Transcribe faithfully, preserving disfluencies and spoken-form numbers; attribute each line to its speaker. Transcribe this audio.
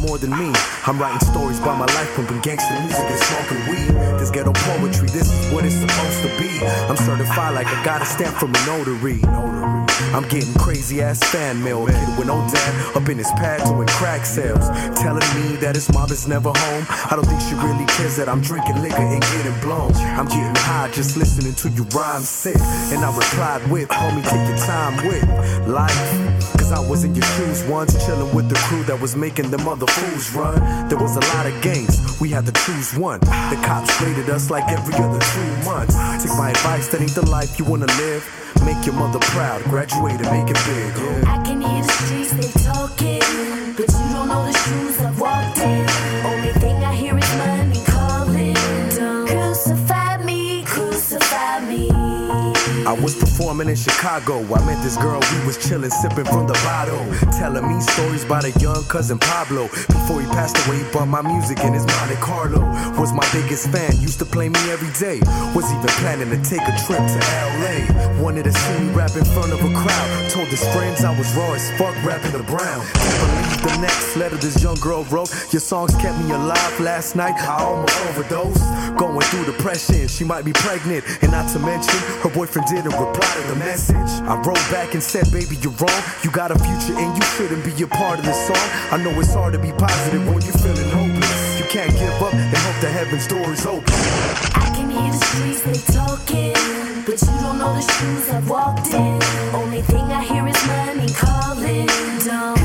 Speaker 1: more than me. I'm writing stories about my life, pumping gangster music and smoking weed. This ghetto poetry, this is what it's supposed to be. I'm certified like I got a stamp from a notary. I'm getting crazy ass fan mail. A kid with no dad up in his pad doing crack sales, telling me that his mom is never home. I don't think she really cares that I'm drinking liquor and getting blown. I'm getting high just listening to you rhyme sick. And I replied with, homie, take your time with life. Cause I was in your shoes once, chilling with the crew that was making them other fools run. There was a lot of gangs, we had to choose one. The cops raided us like every other two months. Take my advice, that ain't the life you wanna live. Make your mother proud, graduate and make it big. Yeah.
Speaker 2: I can hear the streets, they talking, but you don't know the shoes I've walked in. Only thing I hear is money calling. Don't crucify me, crucify me.
Speaker 1: I was performing in Chicago. I met this girl, we was chillin', sipping from the bottle, telling me stories about a young cousin Pablo. Before he passed away, he bought my music in his Monte Carlo. Was my biggest fan, used to play me every day. Was even planning to take a trip to L A. Wanted to see me rap in front of a crowd. Told his friends I was raw as fuck, rapping the Brown. Can't believe the next letter this young girl wrote. Your songs kept me alive last night, I almost overdosed. Going through depression, she might be pregnant. And not to mention, her boyfriend didn't reply to the message. I wrote back and said, baby, you're wrong. You got a future and you shouldn't be a part of this song. I know it's hard to be positive when you're feeling hopeless. You can't give up and hope the heaven's door is open.
Speaker 2: I can hear the streets, they talking, but you don't know the shoes I've walked in. Only thing I hear is money calling. Don't